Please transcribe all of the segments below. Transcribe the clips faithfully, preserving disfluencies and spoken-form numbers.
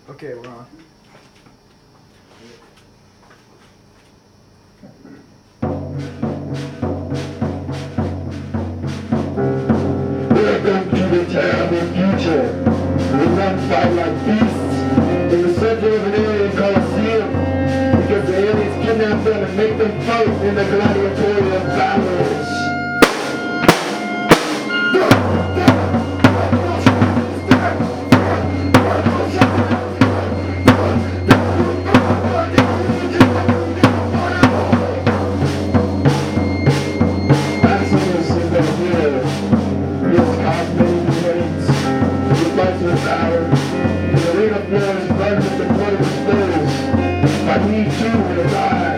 Okay, we're on. Welcome to the terrible future. We run fight like beasts in the center of an alien coliseum because the aliens kidnap them and make them fight in the gladiatorial battles. Maximus is the hero. He has cosmetic traits. He fights with power. The arena floor is red with the blood of his foes. But he too will die.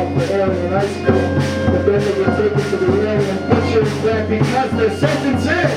Because the sentence is